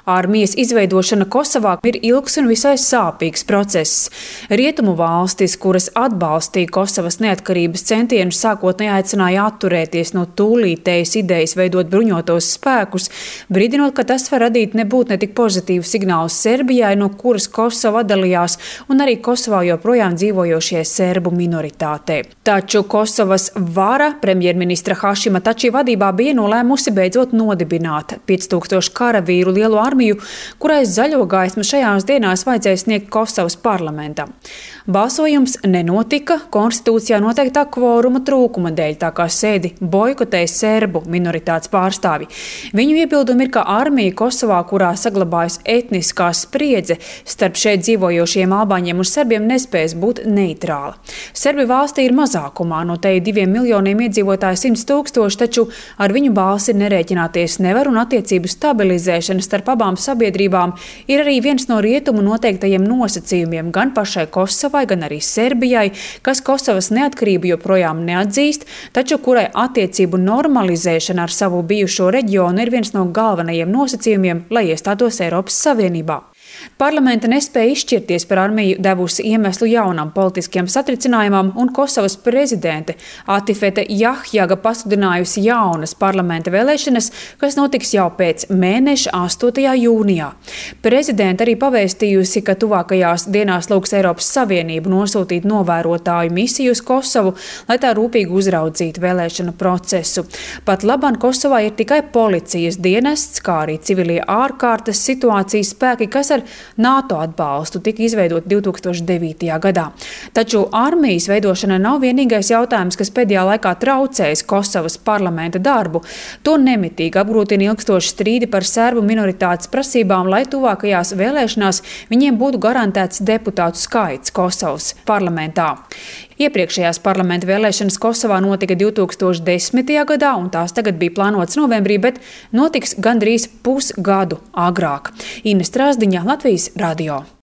Armijas izveidošana Kosovā ir ilgs un visai sāpīgs process. Rietumu valstis, kuras atbalstīja Kosovas neatkarības centienus, sākotnēji aicināja atturēties no tūlītējas idejas veidot bruņotos spēkus, brīdinot, ka tas var radīt nebūtu ne tik pozitīvu signālu Serbijai, no kuras Kosova atdalījās, un arī Kosovā joprojām dzīvojošie serbu minoritātei. Taču Kosovas vara premjerministra Hašima Tači vadībā bija nolēmusi beidzot nodibināt 5000 karavīru lielo armiju, kurai zaļo gaismu šajās dienās vajadzēja sniegt Kosovas parlamentam. Balsojums nenotika konstitūcijā noteiktā kvoruma trūkuma dēļ, tā kā sēdi boikotēja serbu minoritātes pārstāvji. Viņu iebildumi ir, ka armija Kosovā, kurā saglabājas etniskā spriedze starp šeit dzīvojošiem albāņiem un serbiem, nespēs būt neitrāla. Serbi valstī ir mazākumā, no te 2 miljoniem iedzīvotāju 100 000, taču ar viņu balsi nerēķināties nevar, un attiecību stabilizēšana starp abām sabiedrībām ir arī viens no rietumu noteiktajiem nosacījumiem gan pašai Kosovai, gan arī Serbijai, kas Kosovas neatkarību joprojām neatzīst, taču kurai attiecību normalizēšana ar savu bijušo reģionu ir viens no galvenajiem nosacījumiem, lai iestātos Eiropas Savienībā. Parlamenta nespēja izšķirties par armiju devusi iemeslu jaunam politiskiem satricinājumam, un Kosovas prezidente Atifete Jahjaga pasludinājusi jaunas parlamenta vēlēšanas, kas notiks jau pēc mēneša 8. jūnijā. Prezidente arī pavēstījusi, ka tuvākajās dienās lūgs Eiropas Savienību nosūtīt novērotāju misiju uz Kosovu, lai tā rūpīgi uzraudzītu vēlēšanu procesu. Pat labāk Kosovā ir tikai policijas dienests, kā arī civilie ārkārtas situācijas spēki, kas ar NATO atbalstu tika izveidot 2009. gadā. Taču armijas veidošana nav vienīgais jautājums, kas pēdējā laikā traucējis Kosovas parlamenta darbu. To nemitīgi apgrūtina ilgstoši strīdi par serbu minoritātes prasībām, lai tuvākajās vēlēšanās viņiem būtu garantēts deputātu skaits Kosovas parlamentā. Iepriekšējās parlamenta vēlēšanas Kosovā notika 2010. gadā, un tās tagad bija plānotas novembrī, bet notiks gandrīz pusgadu agrāk. Ines Strasdiņa, Latvijas radio.